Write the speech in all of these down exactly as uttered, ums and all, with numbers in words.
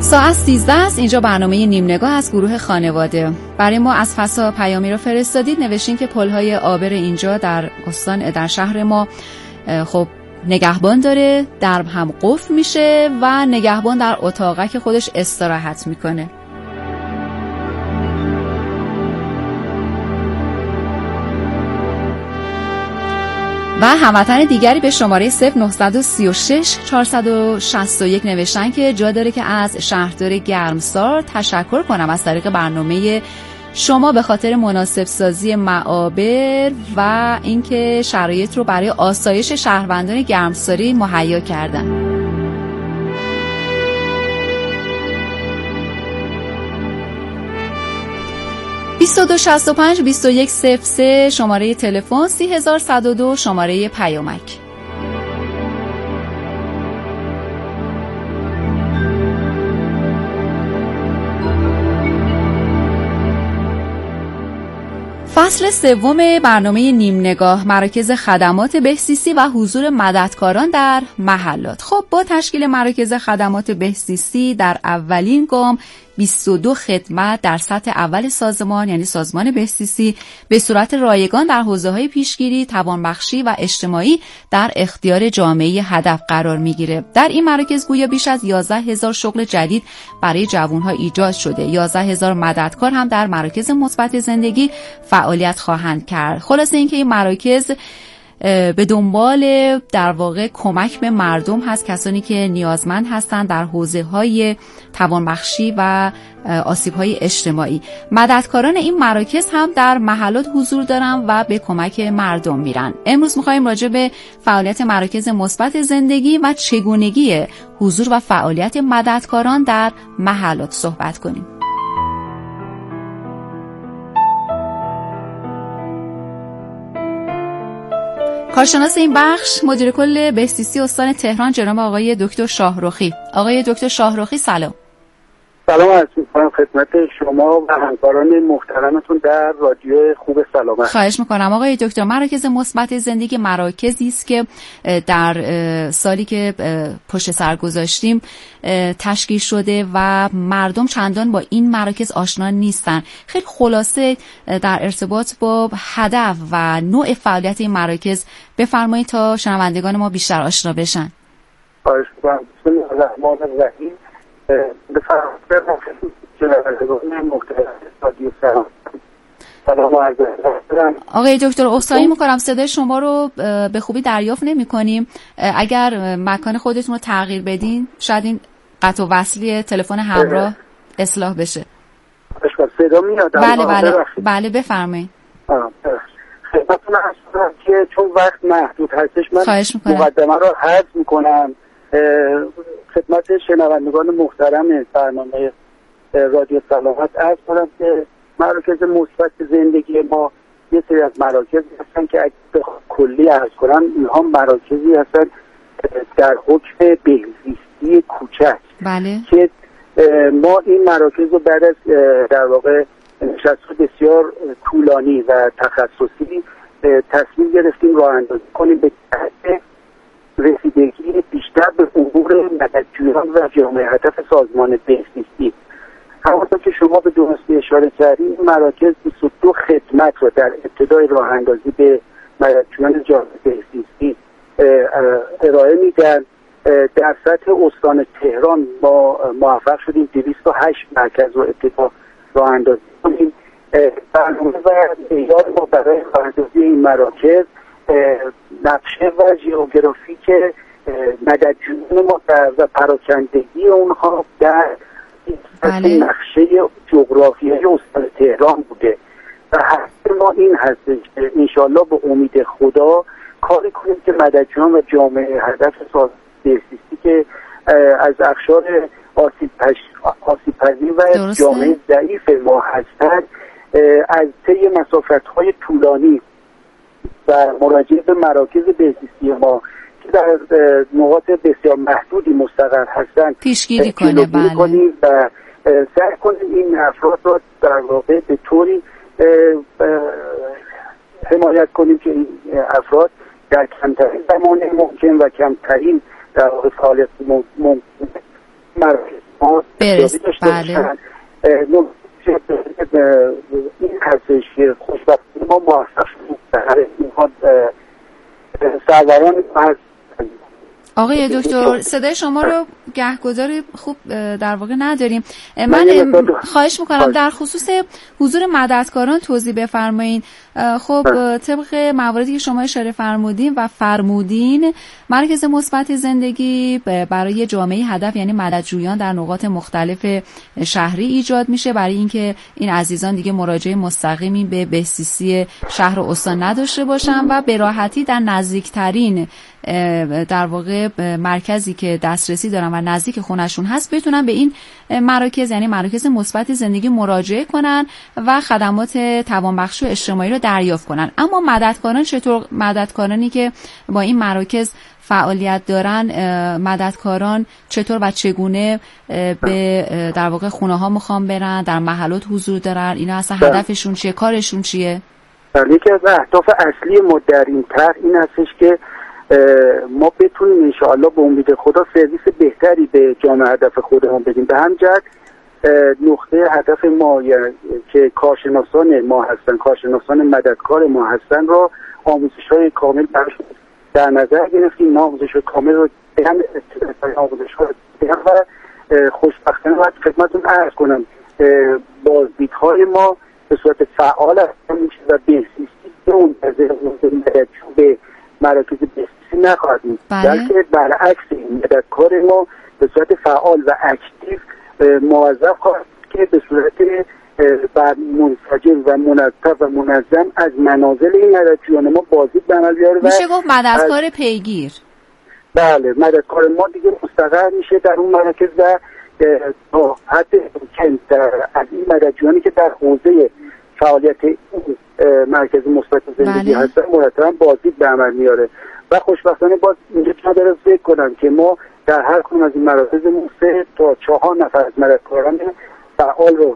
ساعت سیزده است. اینجا برنامه نیم نگاه از گروه خانواده. برای ما از فضا پیامی رو فرستادید، نوشتین که پل‌های عابر اینجا در استان در شهر ما خب نگهبان داره، درب هم قفل میشه و نگهبان در اتاقک خودش استراحت میکنه. و هموطن دیگری به شماره صفر نه سه شش چهارصد و شصت و یک نوشتن که جا داره که از شهردار گرمسار تشکر کنم از طریق برنامه شما به خاطر مناسب سازی معابر و اینکه شرایط رو برای آسایش شهروندان گرمساری مهیا کردن. بیست و دو شصت و پنج بیست و یک صفر سه شماره تلفن، سی هزار صد و دو شماره پیامک. فصل سوم برنامه نیم نگاه، مراکز خدمات بهزیستی و حضور مددکاران در محلات. خب با تشکیل مراکز خدمات بهزیستی در اولین گام بیست و دو خدمت در سطح اول سازمان یعنی سازمان بهزیستی به صورت رایگان در حوزه‌های پیشگیری، توانبخشی و اجتماعی در اختیار جامعه هدف قرار میگیره. در این مراکز گویا بیش از یازده هزار شغل جدید برای جوانها ایجاد شده. یازده هزار مددکار هم در مراکز مثبت زندگی فعالیت خواهند کرد. خلاصه اینکه این مراکز به دنبال در واقع کمک به مردم هست، کسانی که نیازمند هستند در حوزه‌های توانبخشی و آسیب‌های اجتماعی. مددکاران این مراکز هم در محلات حضور دارن و به کمک مردم میرن. امروز می‌خوایم راجع به فعالیت مراکز مثبت زندگی و چگونگی حضور و فعالیت مددکاران در محلات صحبت کنیم. کارشناس این بخش مدیر کل بهزیستی استان تهران جناب آقای دکتر شاهرخی. آقای دکتر شاهرخی سلام. سلام عرض می‌کنم خدمت شما و همکاران محترمتون در رادیو خوب سلامت. خواهش می‌کنم آقای دکتر. مراکز مثبت زندگی مراکزی است که در سالی که پشت سر گذاشتیم تشکیل شده و مردم چندان با این مراکز آشنا نیستن. خیلی خلاصه در ارتباط با هدف و نوع فعالیت این مراکز بفرمایید تا شنوندگان ما بیشتر آشنا بشن. خواهش می‌کنم. بسم الله الرحمن الرحیم. به فرمایش جنابعلی محترم رادیو سلام. سلام عرض می‌کنم. آقای دکتر عذرخواهی می‌کنم صدای شما رو به خوبی دریافت نمی‌کنیم. اگر مکان خودتون رو تغییر بدین شاید این قطع و وصلی تلفن همراه اصلاح بشه. صدا میاد؟ بله بله بله بفرمایید. خدمتتون هستم که چون وقت محدود هستش من مقدمه رو حذف می‌کنم. خدمت شنوندگان محترم برنامه رادیو سلامت عرض کنم که مراکز مثبت زندگی ما یه سری از مراکز هستن که اگه بخوام کلی عرض کنم اینها مراکزی هستن در حکم بهزیستی کوچک. بله. که ما این مراکز رو بعد از در واقع نشست بسیار طولانی و تخصصی تصمیم گرفتیم راه اندازی کنیم به تحت رسیدگی بیشتر به امور مددجویان و جامعه هدف سازمان بهزیستی. همونطور که شما به درستی اشاره کردید مراکز بیست و دو خدمت رو در ابتدای راه اندازی به مددجویان جامعه بهزیستی ارائه میدن. در سطح استان تهران ما موفق شدیم دویست و هشت مرکز رو ابتدا راه اندازی کنیم. برنامه و معیار ما برای راه اندازی این مراکز نقشه و ژئوگرافیک مددجویان ما و پراکندگی اونها در بله. نقشه جغرافیایی استان تهران بوده و هدف ما این هستش که انشالله به امید خدا کاری کنیم که مددجویان و جامعه هدف سازمان بهزیستی که از اقشار آسیب پذیر و جامعه ضعیف ما هستند از طی مسافت‌های طولانی و مراجعه به مراکز بهزیستی ما که در نقاط بسیار محدودی مستقر هستند پیشگیری کنه بله. کنیم و سعی کنیم این افراد را در واقع به طوری حمایت کنیم که این افراد در کمترین زمان ممکن و کمترین در واقع فعالیت ممکن مراکز ما برس بله این هستش که خوشبختانه ما موفق شدیم در این سروران هست. آقای دکتر صدای شما رو گهگداری خوب در واقع نداریم. من خواهش میکنم در خصوص حضور مددکاران توضیح بفرمایید. خب طبق مواردی که شما اشاره فرمودین و فرمودین مرکز مثبت زندگی برای جامعه هدف یعنی مددجویان در نقاط مختلف شهری ایجاد میشه برای اینکه این عزیزان دیگه مراجعه مستقیمی به بهسیسی شهر و استان نداشته باشن و به راحتی در نزدیکترین در واقع مرکزی که دسترسی دارن و نزدیک خونشون هست بتونن به این مراکز یعنی مراکز مثبت زندگی مراجعه کنن و خدمات توانبخشی و اجتماعی رو دریافت کنن. اما مددکاران چطور؟ مددکارانی که با این مراکز فعالیت دارن، مددکاران چطور و چگونه به در واقع خونه ها میخوان برن، در محلات حضور دارن، اینا اصلا هدفشون چیه، کارشون چیه؟ یکی از اهداف اصلی ما در این طرح این هستش که ما بتونیم انشاءالله به امید خدا سرویس بهتری به جامعه هدف خودمون بدیم. به همین جهت نقطه هدف ما که کارشناسان ما هستن، کارشناسان مددکار ما هستن رو آموزش‌های کامل براشون در نظر گرفتیم. آموزش‌های کامل رو به هم آموزش‌ها و خوشبختانه باید خدمتتون عرض کنم بازدیدهای ما به صورت فعال انجام میشه و بهسیسی به اون به مراکز بهسیسی نخواهد بود، بلکه برعکس این مددکار ما به صورت فعال و اکتیو موظف خواهد که به صورت بر منسجم و منظم و منظم از منازل این مددجویان ما بازدید به عمل بیاره. میشه گفت مددکار پیگیر. بله، مددکار ما دیگه مستقر میشه در اون مراکز و تا حد امکان از این مددجویانی که در حوزه فعالیت مرکز مثبت زندگی بله. هستن مرتبا بازدید به عمل میاره. و خوشبختانه باز اینجا نداره ذکر کنم که ما در هر کدوم از این مراکزمون سه تا چهار نفر از مددکاران فعال رو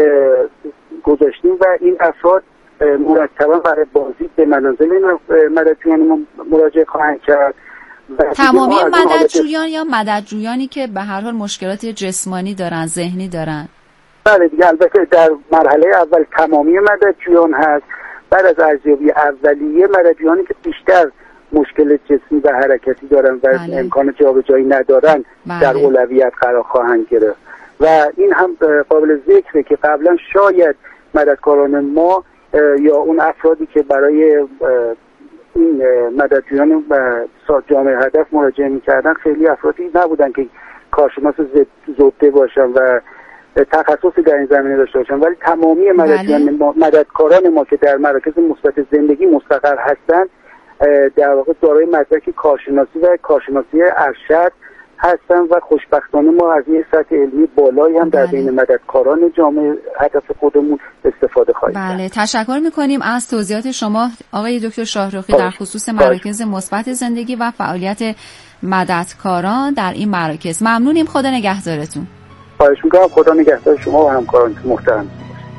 گذاشتیم و این افراد مرتبا برای بازدید به منازل مددجویان مراجعه خواهند کرد. تمامی مددجویان یا مددجویانی که به هر حال مشکلات جسمانی دارن، ذهنی دارن؟ بله دیگه، البته در مرحله اول تمامی مددجویان هست. بعد از ارزیابی اولیه مددجویانی که بیشتر مشکل جسمی و حرکتی دارن و بله. امکان جابجایی ندارن بله. در اولویت قرار خواهند گرفت. و این هم قابل ذکره که قبلا شاید مددکاران ما یا اون افرادی که برای این مددجویان و جامعه هدف مراجعه میکردن خیلی افرادی نبودن که کارشناس زبده باشن و تخصصی در این زمینه داشته باشن، ولی تمامی مددجویان ما، مددکاران ما که در مراکز مثبت زندگی مستقر هستند در واقع دارای مدرک کارشناسی و کارشناسی ارشد هستن و خوشبختانه ما از این سطح علمی بالایی هم در بین مددکاران جامعه هدف خودمون استفاده خواهیم کرد. بله، تشکر می‌کنیم از توضیحات شما آقای دکتر شاهرخی در خصوص مراکز مثبت زندگی و فعالیت مددکاران در این مراکز. ممنونیم، خدا نگهدارتون. خواهش می‌کنم، خدا نگهدار شما و همکارانتون محترم.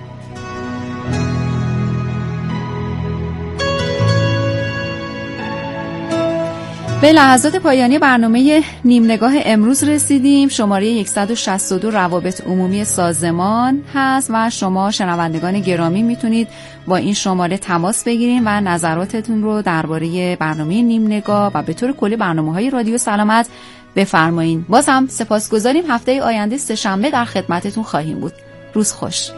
به لحظات پایانی برنامه نیم نگاه امروز رسیدیم. شماره صد و شصت و دو روابط عمومی سازمان هست و شما شنوندگان گرامی میتونید با این شماره تماس بگیرید و نظراتتون رو درباره برنامه نیم نگاه و به طور کلی برنامه‌های رادیو سلامت بفرمایید. باز هم سپاسگزاریم. هفته آینده سه‌شنبه در خدمتتون خواهیم بود. روز خوش.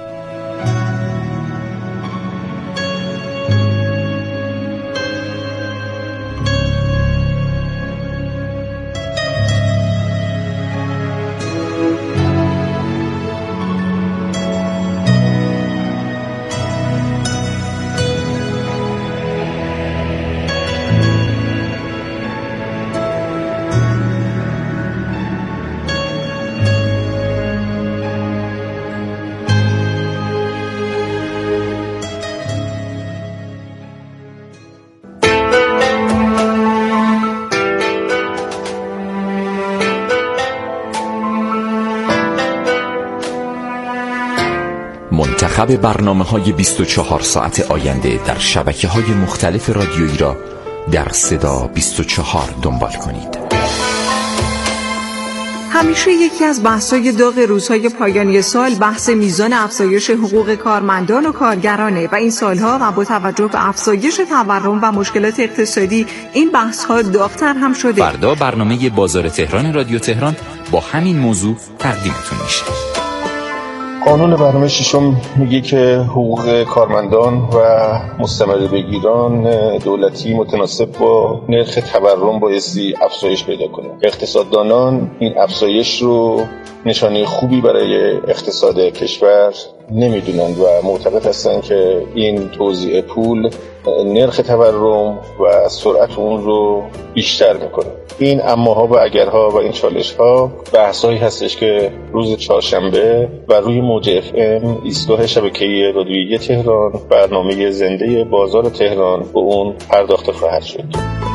منتخب برنامه‌های بیست و چهار ساعت آینده در شبکه‌های مختلف رادیویی را در صدا بیست و چهار دنبال کنید. همیشه یکی از بحث‌های داغ روزهای پایانی سال بحث میزان افزایش حقوق کارمندان و کارگرانه و این سالها و با توجه به افزایش تورم و مشکلات اقتصادی این بحث‌ها داغ‌تر هم شده. فردا برنامه بازار تهران رادیو تهران با همین موضوع تقدیمتون میشه. قانون برنامه ششم میگه که حقوق کارمندان و مستمر بگیران دولتی متناسب با نرخ تورم بایستی افزایش پیدا کنه. اقتصاددانان این افزایش رو نشانه خوبی برای اقتصاد کشور نمیدونن و معتقد هستن که این توزیع پول نرخ تورم و سرعت اون رو بیشتر میکنه. این اماها و اگرها و این چالش‌ها بحثایی هستش که روز چهارشنبه و روی موج اف ام ایستگاه شبکه‌ای رادیویی تهران برنامه زنده بازار تهران به اون پرداخته خواهد شد.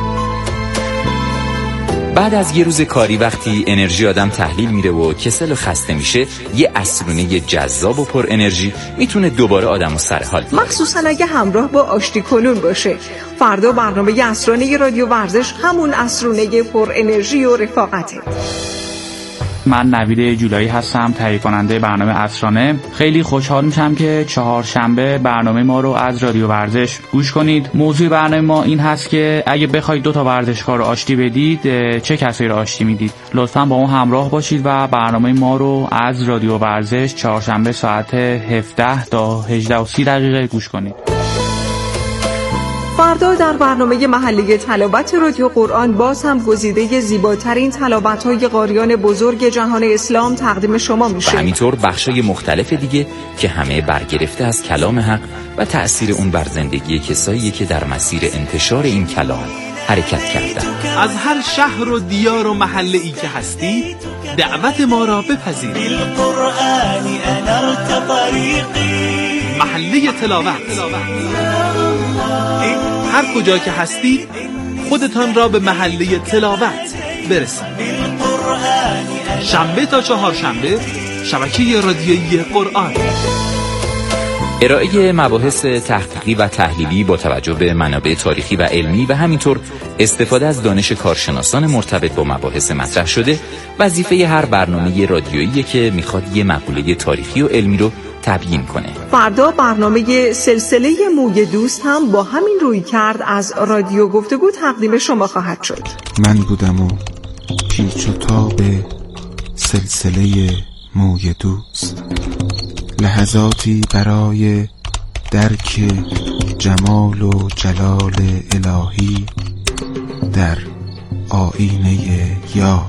بعد از یه روز کاری وقتی انرژی آدم تحلیل میره و کسل و خسته میشه، یه عصرونه جذاب و پر انرژی میتونه دوباره آدمو سر حال بیاره، مخصوصا اگه همراه با آشتی کنون باشه. فردا برنامه عصرونه رادیو ورزش همون عصرونه پر انرژی و رفاقته. من نوید جولایی هستم، تهیه کننده برنامه عصرانه. خیلی خوشحال میشم که چهارشنبه برنامه ما رو از رادیو ورزش گوش کنید. موضوع برنامه ما این هست که اگه بخواید دو تا ورزشکار رو آشتی بدید، چه کسی رو آشتی میدید؟ لطفاً با اون همراه باشید و برنامه ما رو از رادیو ورزش چهارشنبه ساعت هفده تا هجده و سی دقیقه گوش کنید. فردا در برنامه محلی تلاوت رادیو قرآن باز هم گزیده زیباترین تلاوت‌های قاریان بزرگ جهان اسلام تقدیم شما میشه. و همینطور بخشای مختلف دیگه که همه برگرفته از کلام حق و تأثیر اون بر زندگی کسایی که در مسیر انتشار این کلام حرکت کردن. از هر شهر و دیار و محله‌ای که هستی دعوت ما را بپذیرید. محله تلاوت. هر کجا که هستید خودتان را به محله تلاوت برسانید. شنبه تا چهارشنبه شبکه رادیویی قرآن. ارائه مباحث تحقیقی و تحلیلی با توجه به منابع تاریخی و علمی و همینطور استفاده از دانش کارشناسان مرتبط با مباحث مطرح شده وظیفه هر برنامه رادیویی که میخواد یه مقوله تاریخی و علمی رو تبیین کنه. فردا برنامه سلسله موی دوست هم با همین روی کرد از رادیو گفتگو تقدیم شما خواهد شد. من بودم و پیچ و تاب سلسله موی دوست، لحظاتی برای درک جمال و جلال الهی در آینه یار.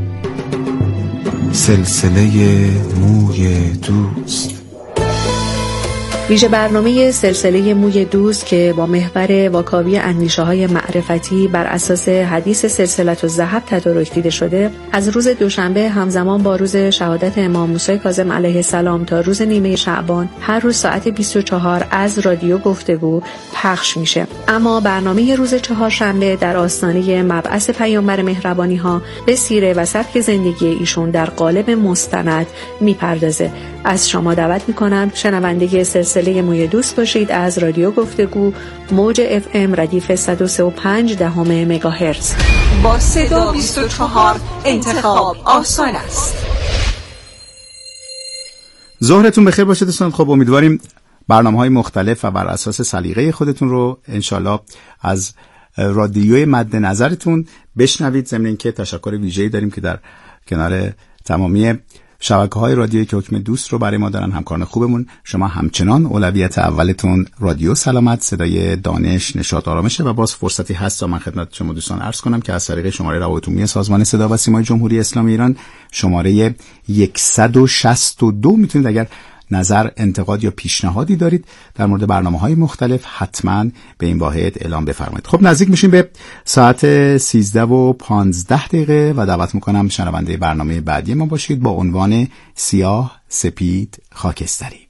سلسله موی دوست، ویژه برنامه سلسله موی دوست که با محور واکاوی اندیشه‌های معرفتی بر اساس حدیث سلسله الذهب تدارک دیده شده، از روز دوشنبه همزمان با روز شهادت امام موسی کاظم علیه السلام تا روز نیمه شعبان هر روز ساعت بیست و چهار از رادیو گفتگو پخش میشه. اما برنامه روز چهارشنبه در آستانه مبعث پیامبر مهربانی ها به سیره و سبک زندگی ایشون در قالب مستند میپردازه. از شما دعوت میکنم شنونده سلسله موی دوست باشید از رادیو گفتگو موج اف ام ردیف صد و سه و پنج دهم مگاهرتز. با صدا بیست و چهار انتخاب آسان است. ظهرتون بخیر باشه دوستان. خب امیدواریم برنامه‌های مختلف و بر اساس سلیقه خودتون رو انشالله از رادیوی مد نظرتون بشنوید. ضمن اینکه تشکر ویژه‌ای داریم که در کنار تمامی شبکه‌های رادیویی که حکم دوست رو برای ما دارن همکاران خوبمون، شما همچنان اولویت اولتون رادیو سلامت، صدای دانش، نشاط، آرامشه. و باز فرصتی هست تا من خدمت شما دوستان عرض کنم که از طریق شماره روابط عمومی سازمان صدا و سیمای جمهوری اسلامی ایران شماره صد و شصت و دو میتونید اگر نظر، انتقاد یا پیشنهادی دارید در مورد برنامه‌های مختلف حتما به این واحد اعلام بفرمایید. خب نزدیک میشیم به ساعت سیزده و پانزده دقیقه و دعوت میکنم شنونده برنامه بعدی ما باشید با عنوان سیاه، سپید، خاکستری.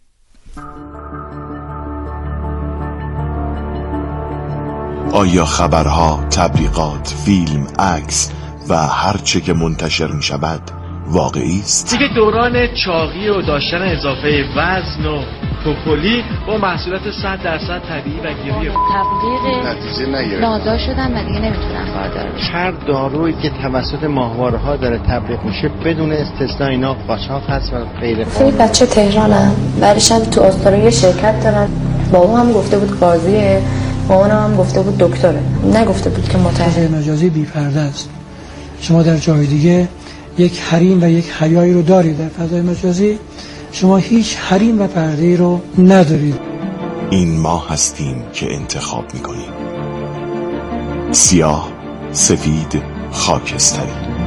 آیا خبرها، تبلیغات، فیلم، عکس و هر چه که منتشر می شود واقعی است. دیگه دوران چاقی و داشتن اضافه وزن و توپولی با محصولات صد درصد طبیعی و گیاهی تبلیغ نتیجه نگرفت. نادار شدن و دیگه نمیتونن باردار بشن. هر دارویی که توسط ماهواره‌ها داره تبلیغ میشه بدون استثناء اینا قاچاق هست و غیره. سه بچه تهرانم، بعدش هم تو استرالیا شرکت دارن. بابا هم گفته بود قاضیه، مامانم هم گفته بود دکتره، نگفته بود که متهم. مجازی بی پرده است. شما در جای دیگه یک حریم و یک حیایی رو دارید، در فضای مجازی شما هیچ حریم و پرده‌ای رو ندارید. این ما هستیم که انتخاب میکنیم. سیاه، سفید، خاکستری.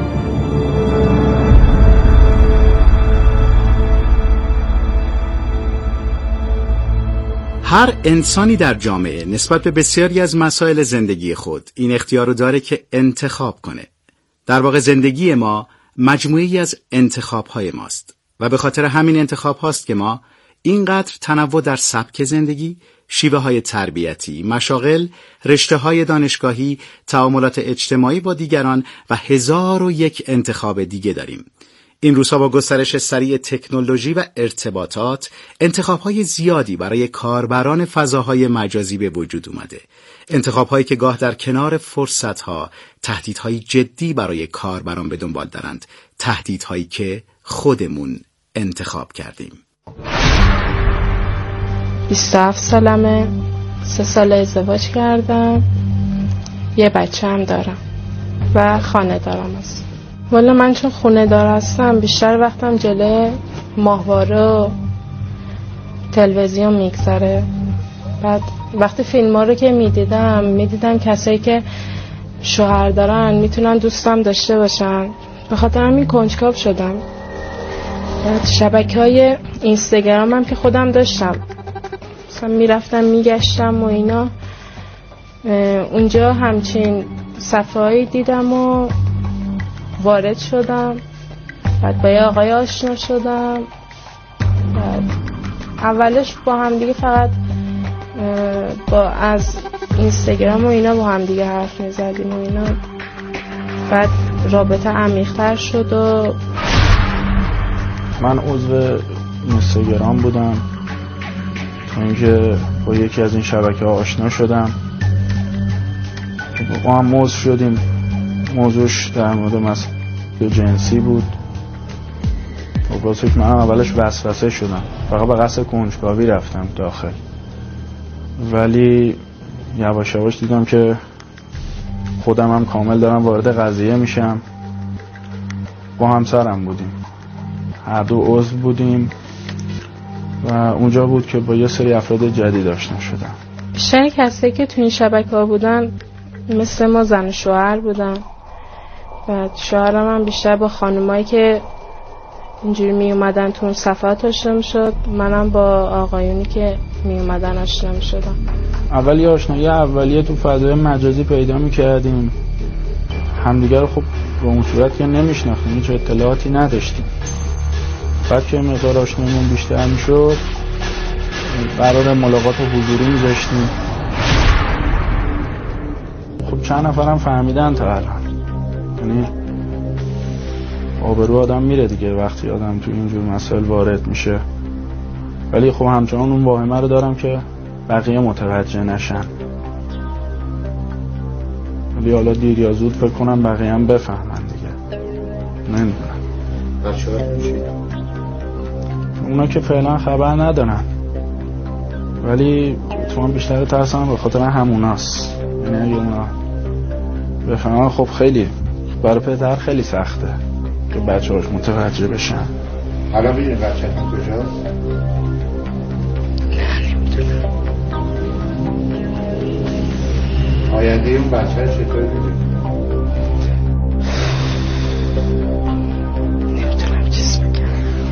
هر انسانی در جامعه نسبت به بسیاری از مسائل زندگی خود این اختیار رو داره که انتخاب کنه. در واقع زندگی ما مجموعی از انتخاب‌های ماست و به خاطر همین انتخاب هاست که ما اینقدر تنوع در سبک زندگی، شیوه های تربیتی، مشاغل، رشته های دانشگاهی، تعاملات اجتماعی با دیگران و هزار و یک انتخاب دیگه داریم. این روزها با گسترش سریع تکنولوژی و ارتباطات، انتخاب‌های زیادی برای کاربران فضاهای مجازی به وجود اومده. انتخاب‌هایی که گاه در کنار فرصت‌ها، تهدیدهای جدی برای کاربران به دنبال دارند، تهدیدهایی که خودمون انتخاب کردیم. بیست و هفت سالمه، سه سال ازدواج کردم، یه بچه هم دارم و خانه دارم هست. والا من چون خونه دار هستم بیشتر وقتم جلوی ماهواره و تلویزیون میگذره. بعد وقتی فیلم ها رو که میدیدم میدیدم کسایی که شوهر دارن میتونن دوستم داشته باشن، به خاطر همین کنجکاو شدم. شبکه های اینستاگرام هم که خودم داشتم، مثلا میرفتم میگشتم و اینا، اونجا همچین صفحه هایی دیدم و وارد شدم. بعد با یه آقای آشنا شدم. بعد اولش با هم دیگه فقط با از اینستاگرام و اینا با هم دیگه حرف میزدیم و اینا. بعد رابطه عمیق‌تر شد و من عضو اینستاگرام بودم تا اینکه با یکی از این شبکه‌ها آشنا شدم، با هم موضوع شدیم. موضوعش در مورد مسئله جنسی بود و واسه که من اولش وسوسه شدم، فقط به قصد کنجکاوی رفتم داخل، ولی یواش یواش دیدم که خودم هم کامل دارم وارد قضیه میشم. با همسرم بودیم، هر دو عضو بودیم و اونجا بود که با یه سری افراد جدید آشنا شدم. بیشتر کسایی که تو این شبکه‌ها بودن مثل ما زن و شوهر بودن. بعد شوهرم هم بیشتر با خانمایی که اینجوری می اومدن تو اون صفحات آشنا میشد، منم با آقایونی که می اومدن آشنا میشدم. اولی آشنایی اولیه تو فضای مجازی پیدا میکردیم، همدیگه رو خب به اون صورت که نمیشناختیم، هیچ اطلاعاتی نداشتیم. بعد که مقدار آشناییمون بیشتر میشد قرار ملاقات حضوری میذاشتیم. خب چند نفرم فهمیدن تا الان، یعنی آبرو آدم میره دیگه وقتی آدم تو اینجور مسائل وارد میشه، ولی خب همچنان اون واهمه رو دارم که بقیه متوجه نشن، ولی حالا دیر یا زود فکر کنم بقیه هم بفهمن دیگه. نمیدونم بچه ها میشید اونا که فعلا خبر ندارن، ولی تو بیشتر ترسم به خاطر هموناست. یعنی اگه اونا بفهمن خب خیلی برای پدر خیلی سخته که بچه هاش متوجه بشن. الان بگیریم بچه هم کجاست؟ نمیدونم. آینده اون بچه ها چطور بگیریم؟ نمیدونم چیز بگم.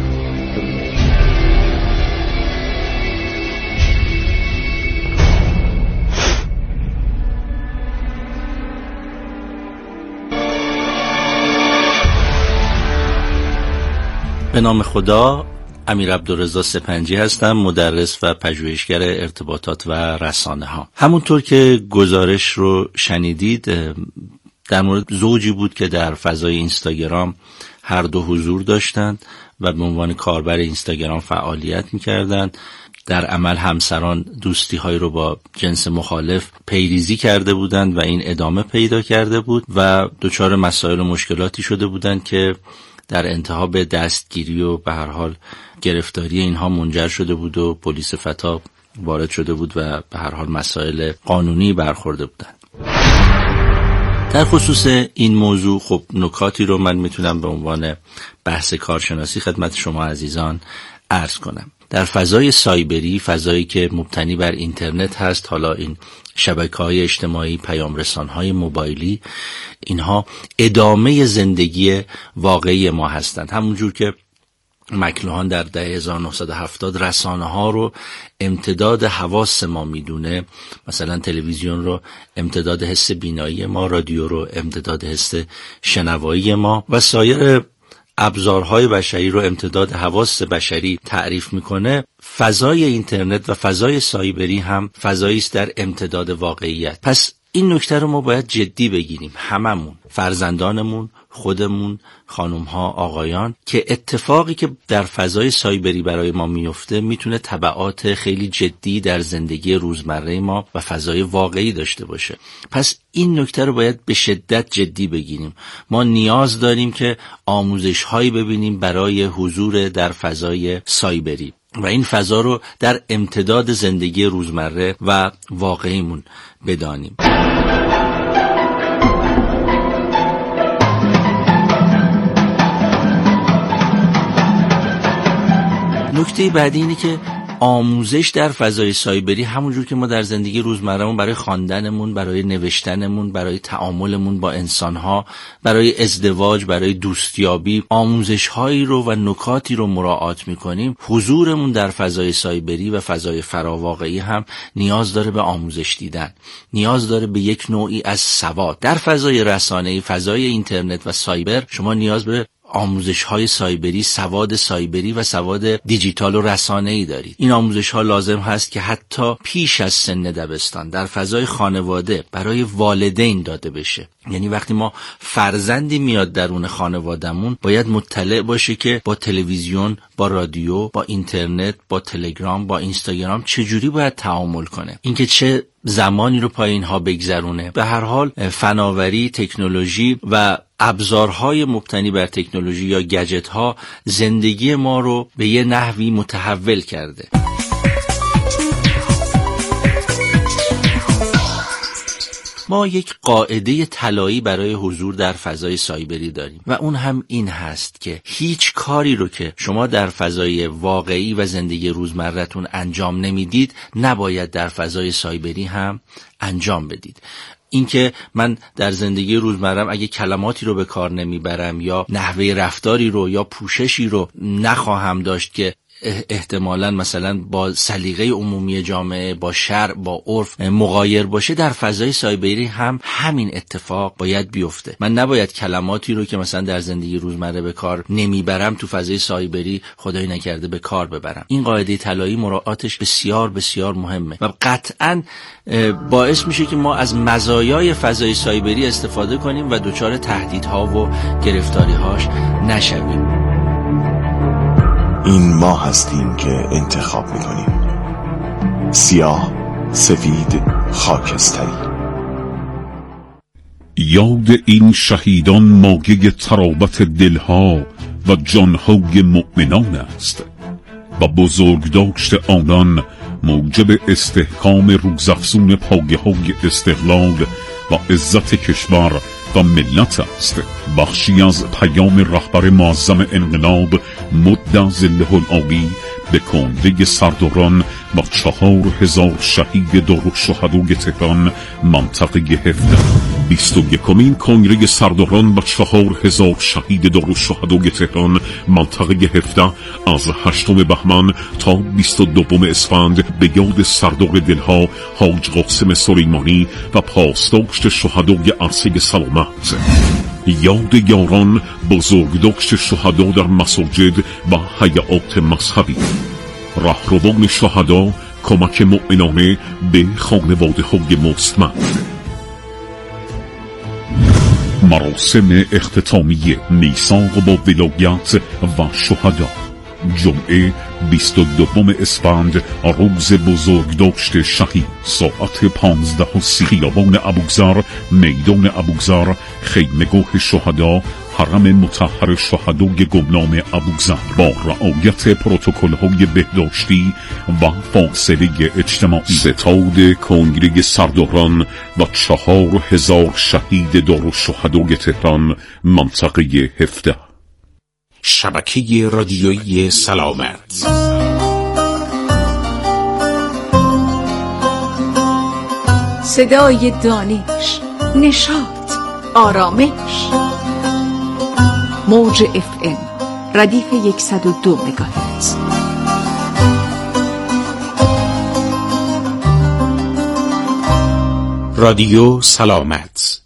به نام خدا، امیر عبدالرضا سپنجی هستم، مدرس و پژوهشگر ارتباطات و رسانه ها. همونطور که گزارش رو شنیدید در مورد زوجی بود که در فضای اینستاگرام هر دو حضور داشتند و به عنوان کاربر اینستاگرام فعالیت می‌کردند. در عمل همسران دوستی های رو با جنس مخالف پیریزی کرده بودند و این ادامه پیدا کرده بود و دچار مسائل و مشکلاتی شده بودند که در انتها به دستگیری و به هر حال گرفتاری اینها منجر شده بود و پلیس فتا وارد شده بود و به هر حال مسائل قانونی برخورده بودند. در خصوص این موضوع خب نکاتی رو من میتونم به عنوان بحث کارشناسی خدمت شما عزیزان عرض کنم. در فضای سایبری، فضایی که مبتنی بر اینترنت هست، حالا این شبکه‌های اجتماعی، پیام‌رسان‌های موبایلی، اینها ادامه زندگی واقعی ما هستند. همونجور که مکلوهان در دهه هزار و نهصد و هفتاد رسانه ها رو امتداد حواس ما میدونه، مثلا تلویزیون رو امتداد حس بینایی ما، رادیو رو امتداد حس شنوایی ما و سایر ابزارهای بشری رو امتداد حواس بشری تعریف میکنه. فضای اینترنت و فضای سایبری هم فضایی است در امتداد واقعیت. پس این نکته رو ما باید جدی بگیریم، هممون، فرزندانمون، خودمون، خانم‌ها، آقایان، که اتفاقی که در فضای سایبری برای ما میفته میتونه تبعات خیلی جدی در زندگی روزمره ما و فضای واقعی داشته باشه. پس این نکته رو باید به شدت جدی بگیریم. ما نیاز داریم که آموزش‌هایی ببینیم برای حضور در فضای سایبری و این فضا رو در امتداد زندگی روزمره و واقعیمون بدانیم. نکته بعدی اینه که آموزش در فضای سایبری همونجور که ما در زندگی روزمرهمون برای خواندنمون، برای نوشتنمون، برای تعاملمون با انسانها، برای ازدواج، برای دوستیابی آموزش‌هایی رو و نکاتی رو مراعات می‌کنیم، حضورمون در فضای سایبری و فضای فراواقعی هم نیاز داره به آموزش دیدن، نیاز داره به یک نوعی از سواد. در فضای رسانه‌ای، فضای اینترنت و سایبر شما نیاز به آموزش‌های سایبری، سواد سایبری و سواد دیجیتال و رسانه‌ای دارید. این آموزش‌ها لازم هست که حتی پیش از سن دبستان در فضای خانواده برای والدین داده بشه. یعنی وقتی ما فرزندی میاد درون خانوادهمون باید مطلع باشه که با تلویزیون، با رادیو، با اینترنت، با تلگرام، با اینستاگرام چجوری باید تعامل کنه، اینکه چه زمانی رو پای اینها بگذرونه. به هر حال فناوری، تکنولوژی و ابزارهای مبتنی بر تکنولوژی یا گجت ها زندگی ما رو به یه نحوی متحول کرده. ما یک قاعده طلایی برای حضور در فضای سایبری داریم و اون هم این هست که هیچ کاری رو که شما در فضای واقعی و زندگی روزمرتون انجام نمیدید نباید در فضای سایبری هم انجام بدید. اینکه من در زندگی روزمرم اگه کلماتی رو به کار نمیبرم یا نحوه رفتاری رو یا پوششی رو نخواهم داشت که احتمالاً مثلا با سلیقه عمومی جامعه، با شرع، با عرف مغایر باشه، در فضای سایبری هم همین اتفاق باید بیفته. من نباید کلماتی رو که مثلا در زندگی روزمره به کار نمیبرم تو فضای سایبری خدای نکرده به کار ببرم. این قاعده طلایی مراعاتش بسیار بسیار مهمه و قطعاً باعث میشه که ما از مزایای فضای سایبری استفاده کنیم و دچار تهدیدها و گرفتاری‌هاش نشویم. این ما هستیم که انتخاب میکنیم، سیاه، سفید، خاکستری. یاد این شهیدان مایه ترابط دلها و جانهای مؤمنان است و بزرگداشت آنان موجب استحکام روزافزون پایه‌های استقلال و عزت کشور و ملت است. بخشی از پیام رهبر معظم انقلاب مد ظله العالی به کنده سرداران و چهار هزار شهید دارالشهدای تهران منطقه هفده. بیست و یکمین کنگره سرداران و چهار هزار شهید دارالشهدای تهران منطقه هفده از هشتم بهمن تا بیست و دوم اسفند به یاد سردار دلها حاج قاسم سلیمانی و پاسداشت شهدای عرصه سلامت. یاد یاران بزرگداشت شهدا در مساجد و هیئات مذهبی. رهروان شهدا کمک مؤمنانه به خانواده های مستمند. مراسم اختتامی میثاق با ولایت و شهدا. جمعه بیست و دوم اسفند روز بزرگداشت شهید، ساعت پانزده و سی، خیابان ابوذر، میدان ابوذر، خیمه‌گاه شهدا، حرم مطهر شهدای گمنام ابوذر، با رعایت پروتکل‌های بهداشتی و فاصله اجتماعی. ستاد کنگره سرداران و چهار هزار شهید دارالشهدای تهران، منطقه هفده. شبکه رادیویی سلامت. صدای دانش، نشاط، آرامش. موج اف ام ردیف صد و دو مگاهرتز. رادیو سلامت.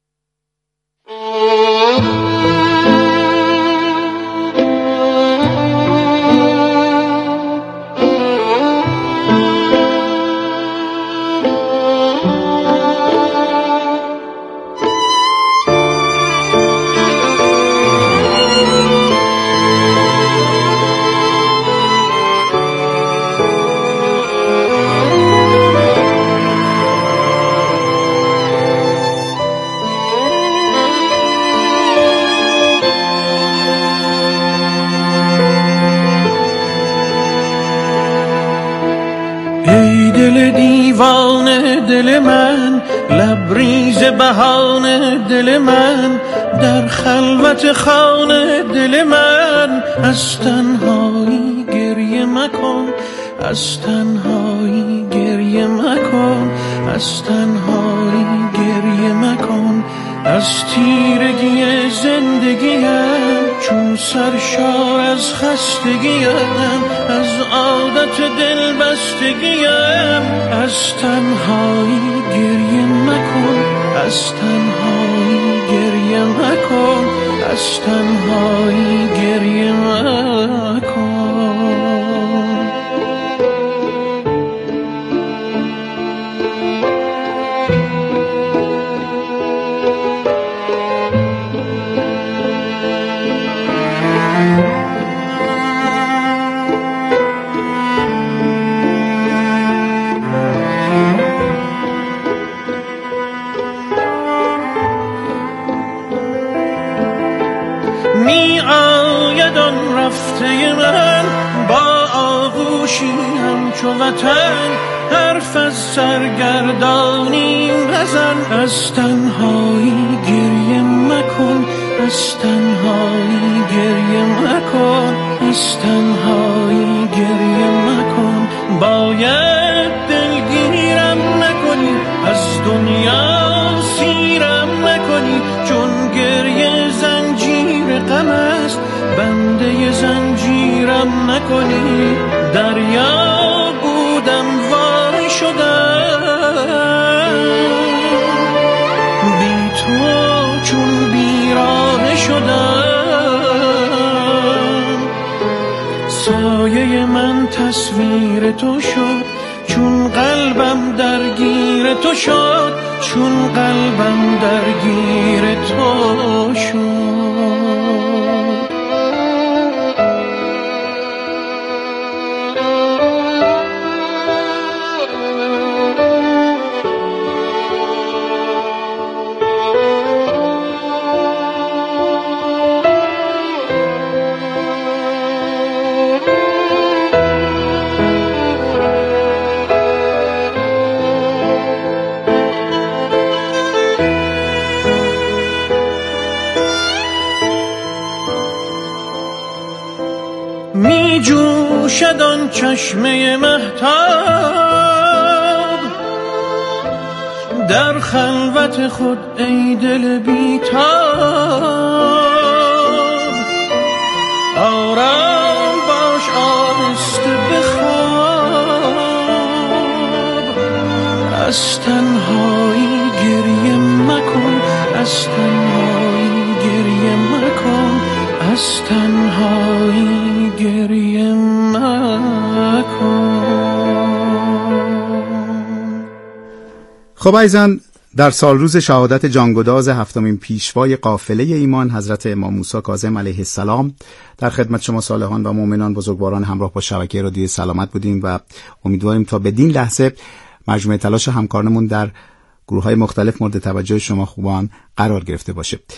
دل من لبریز بهانه، دل من در خلوت خانه، دل من از تنهایی گریه مکن، از تنهایی گریه مکن، از تنهایی گریه مکن. از تیرگی زندگیم چون سرشار از خستگیم، از عادت دل بستگیم. از تنهایی گریه مکن، از تنهایی گریه مکن، از تنهایی گریه مکن. من با آغوشی همچو وطن، حرف از سرگردانی بزن. از تنهایی گریه مکن، از تنهایی گریه مکن، از تنهایی گریه مکن. باید دلگیرم نکنی، از دنیا سیرم نکنی، چون گریه زنجیر غم است، بنده زنجیرم نکنی. دریا بودم وای شدم، بی تو چون بیراه شدم. سایه من تصویر تو شد، چون قلبم درگیر تو شد، چون قلبم درگیر تو شد. می جوشد آن چشمه مهتاب در خلوت خود، ای دل بیتاب. آرام باش آهسته بخواب، از تنهایی گریه مکن، از تنهایی گریه مکن، از تنهایی گریه مکن. خب عزیزان، در سال روز شهادت جانگداز هفتمین پیشوای قافله ایمان حضرت امام موسی کاظم علیه السلام در خدمت شما صالحان و مؤمنان بزرگواران همراه با شبکه رادیوی سلامت بودیم و امیدواریم تا بدین لحظه مجموعه تلاش همکارانمون در گروه‌های مختلف مورد توجه شما خوبان قرار گرفته باشه.